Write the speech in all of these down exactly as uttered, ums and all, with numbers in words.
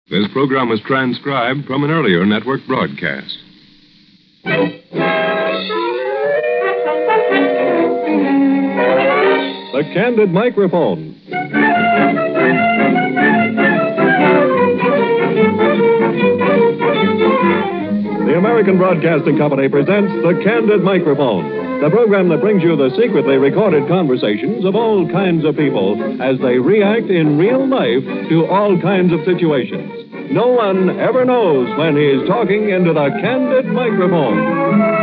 This program was transcribed from an earlier network broadcast. The Candid Microphone. The American Broadcasting Company presents The Candid Microphone, the program that brings you the secretly recorded conversations of all kinds of people as they react in real life to all kinds of situations. No one ever knows when he is talking into the Candid Microphone.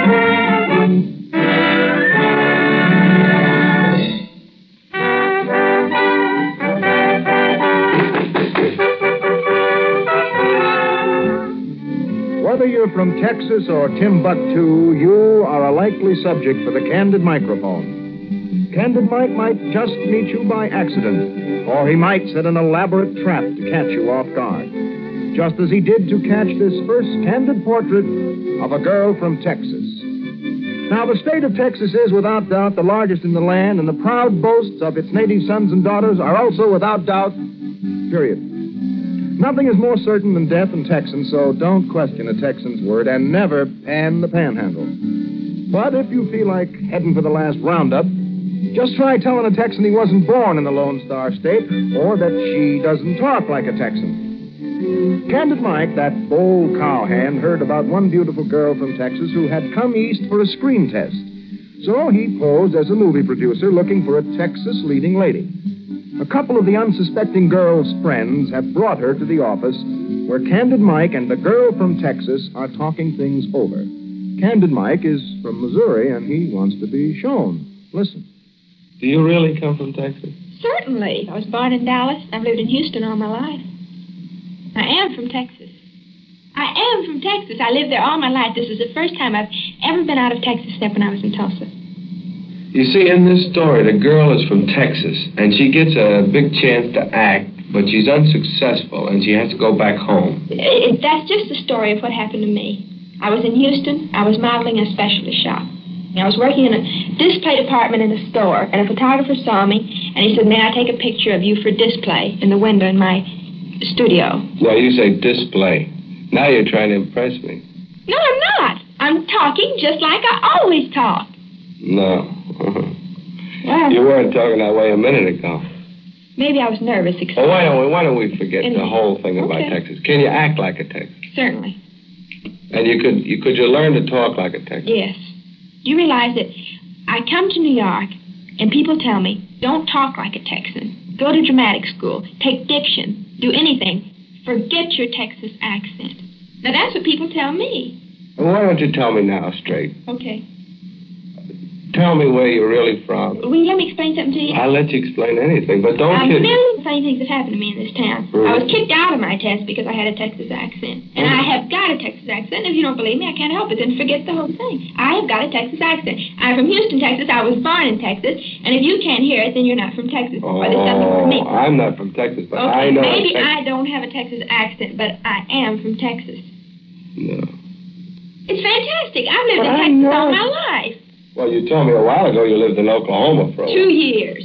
Whether you're from Texas or Timbuktu, you are a likely subject for the Candid Microphone. Candid Mike might just meet you by accident, or he might set an elaborate trap to catch you off guard, just as he did to catch this first candid portrait of a girl from Texas. Now, the state of Texas is, without doubt, the largest in the land, and the proud boasts of its native sons and daughters are also, without doubt, period. Nothing is more certain than death in Texans, so don't question a Texan's word and never pan the panhandle. But if you feel like heading for the last roundup, just try telling a Texan he wasn't born in the Lone Star State or that she doesn't talk like a Texan. Candid Mike, that bold cowhand, heard about one beautiful girl from Texas who had come east for a screen test. So he posed as a movie producer looking for a Texas leading lady. A couple of the unsuspecting girl's friends have brought her to the office where Candid Mike and the girl from Texas are talking things over. Candid Mike is from Missouri, and he wants to be shown. Listen. Do you really come from Texas? Certainly. I was born in Dallas. I've lived in Houston all my life. I am from Texas. I am from Texas. I lived there all my life. This is the first time I've ever been out of Texas except when I was in Tulsa. You see, in this story, the girl is from Texas, and she gets a big chance to act, but she's unsuccessful, and she has to go back home. It, that's just the story of what happened to me. I was in Houston. I was modeling in a specialist shop. I was working in a display department in a store, and a photographer saw me, and he said, may I take a picture of you for display in the window in my studio? No, you say display. Now you're trying to impress me. No, I'm not. I'm talking just like I always talk. No. Well, you weren't talking that way a minute ago. Maybe I was nervous. Excited. Oh, why don't we, why don't we forget Anyway. the whole thing about Okay. Texas? Can you act like a Texan? Certainly. And you could you could you learn to talk like a Texan? Yes. You realize that I come to New York, and people tell me, don't talk like a Texan. Go to dramatic school. Take diction. Do anything. Forget your Texas accent. Now, that's what people tell me. Well, why don't you tell me now straight? Okay. Tell me where you're really from. Will you let me explain something to you? I'll let you explain anything, but don't A you... million funny things have happened to me in this town. Really? I was kicked out of my test because I had a Texas accent. And I have got a Texas accent. If you don't believe me, I can't help it. Then forget the whole thing. I have got a Texas accent. I'm from Houston, Texas. I was born in Texas. And if you can't hear it, then you're not from Texas. Oh, or there's something for me. I'm not from Texas, but Okay, I know... maybe Tex- I don't have a Texas accent, but I am from Texas. No. It's fantastic. I've lived But in I Texas know. all my life. Well, you told me a while ago you lived in Oklahoma for a Two while. years.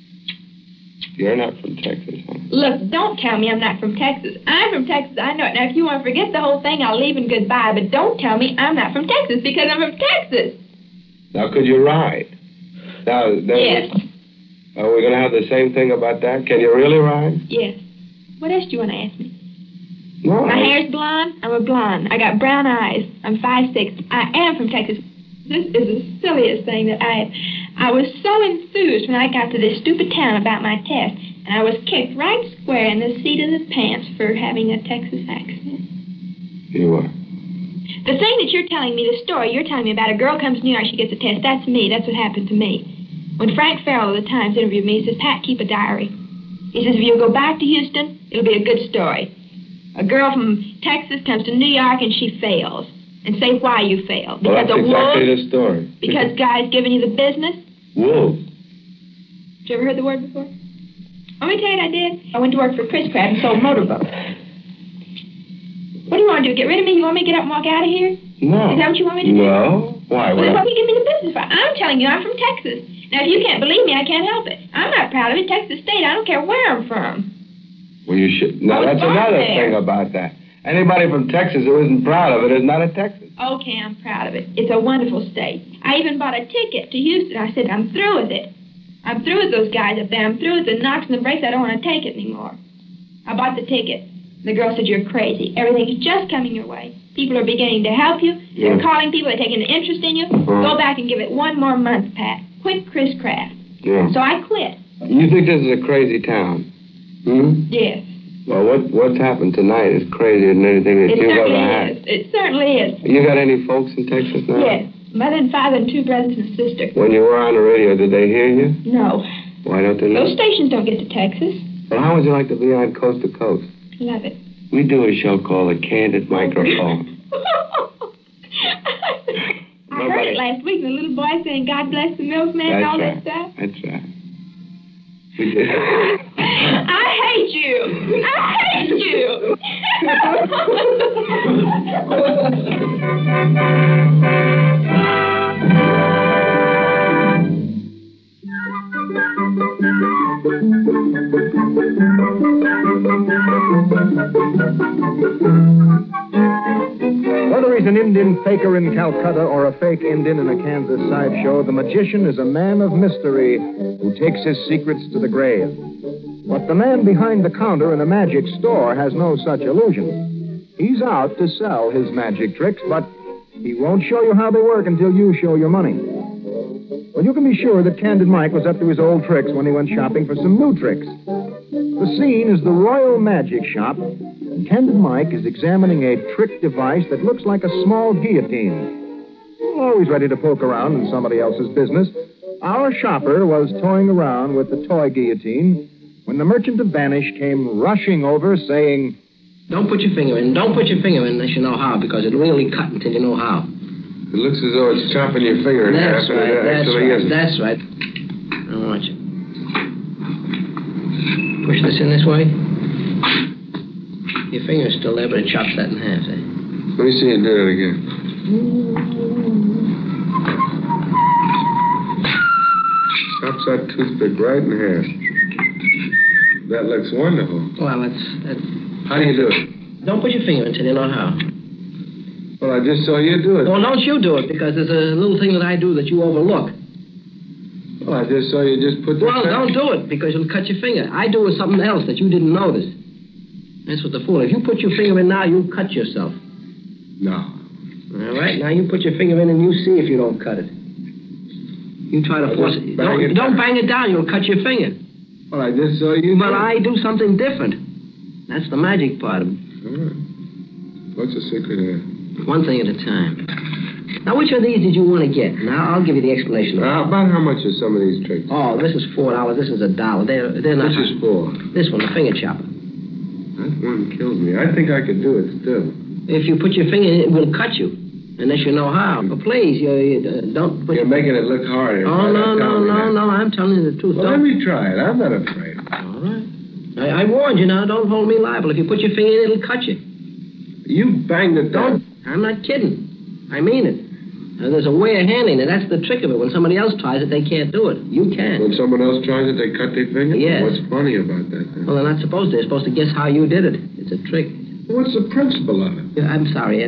You're not from Texas, huh? Look, don't tell me I'm not from Texas. I'm from Texas. I know it. Now, if you want to forget the whole thing, I'll leave and goodbye. But don't tell me I'm not from Texas because I'm from Texas. Now, could you ride? Now, then, Yes. Are we going to have the same thing about that? Can you really ride? Yes. What else do you want to ask me? No. My I- hair's blonde. I'm a blonde. I got brown eyes. I'm five six. I am from Texas. This is the silliest thing that I... I was so enthused when I got to this stupid town about my test, and I was kicked right square in the seat of the pants for having a Texas accent. You were. The thing that you're telling me, the story you're telling me about, a girl comes to New York, she gets a test. That's me. That's what happened to me. When Frank Farrell of the Times interviewed me, he says, Pat, keep a diary. He says, if you go back to Houston, it'll be a good story. A girl from Texas comes to New York and she fails. And say why you failed. Well, Because that's of exactly wolves? the story. Because guys giving you the business? Wolves. Did you ever heard the word before? Let me tell you what I did. I went to work for Chris Pratt and sold motorboats. What do you want to do? Get rid of me? You want me to get up and walk out of here? No. Is that what you want me to do? No. Why? Well, then Well, what do you give me the business for? I'm telling you, I'm from Texas. Now, if you can't believe me, I can't help it. I'm not proud of it. Texas State, I don't care where I'm from. well, you should. Now, I was that's born another there. thing about that. Anybody from Texas who isn't proud of it is not a Texan. Okay, I'm proud of it. It's a wonderful state. I even bought a ticket to Houston. I said, I'm through with it. I'm through with those guys up there. I'm through with the knocks and the breaks. I don't want to take it anymore. I bought the ticket. The girl said, you're crazy. Everything's just coming your way. People are beginning to help you. They're Yeah. calling people. They're taking an interest in you. Uh-huh. Go back and give it one more month, Pat. Quit Chris Kraft. Yeah. So I quit. You think this is a crazy town? Hmm? Yes. Well, what what's happened tonight is crazier than anything that It you've certainly ever had. is. It certainly is. You got any folks in Texas now? Yes. Mother and father and two brothers and a sister. When you were on the radio, did they hear you? No. Why don't they know? Those stations don't get to Texas. Well, how would you like to be on Coast to Coast? Love it. We do a show called The Candid Microphone. I heard it last week, the little boy saying, God bless the milkman and all That's that right. stuff. That's right. We did. I hate you. I hate you. Whether he's an Indian faker in Calcutta or a fake Indian in a Kansas sideshow, the magician is a man of mystery who takes his secrets to the grave. But the man behind the counter in a magic store has no such illusion. He's out to sell his magic tricks, but he won't show you how they work until you show your money. Well, you can be sure that Candid Mike was up to his old tricks when he went shopping for some new tricks. The scene is the Royal Magic Shop, and Candid Mike is examining a trick device that looks like a small guillotine. Always ready to poke around in somebody else's business, our shopper was toying around with the toy guillotine when the merchant of Vanish came rushing over saying, Don't put your finger in. Don't put your finger in unless you know how, because it'll really cut until you know how. It looks as though it's chopping your finger in half. That's right. and it That's actually right. isn't. That's right. Now watch it. Push this in this way. Your finger's still there, but it chops that in half. Eh? Let me see you do it again. Chops that toothpick right in half. That looks wonderful. Well, that's that. How do you do it? Don't put your finger in until you know how. Well, I just saw you do it. Well, don't you do it, because there's a little thing that I do that you overlook. Well, I just saw you just put the... Well, don't do it, because you'll cut your finger. I do something else that you didn't notice. That's what the fool. If you put your finger in now, you'll cut yourself. No. All right, now you put your finger in and you see if you don't cut it. You try to I'll force just it. bang Don't, it don't down. bang it down. You'll cut your finger. Well, I just saw you But do it. I do something different. That's the magic part of it. All right. What's the secret here? One thing at a time. Now, which of these did you want to get? Now, I'll give you the explanation. Now, about how much are some of these tricks? Oh, this is four dollars. This is a dollar. They're they're not. Which is four? This one, the finger chopper. That one kills me. I think I could do it still. If you put your finger in, it will cut you, unless you know how. But please, you, you uh, don't. Put You're making it look harder. Oh by no not no telling me no that. no! I'm telling you the truth. Well, let Don't. me try it. I'm not afraid. All right. I, I warned you now. Don't hold me liable. If you put your finger in, it'll cut you. You banged it Don't. down. I'm not kidding. I mean it. Now, there's a way of handling it. That's the trick of it. When somebody else tries it, they can't do it. You can. When someone else tries it, they cut their finger? Yes. What's funny about that, then? Well, they're not supposed to. They're supposed to guess how you did it. It's a trick. What's the principle of it? I'm sorry, Ed.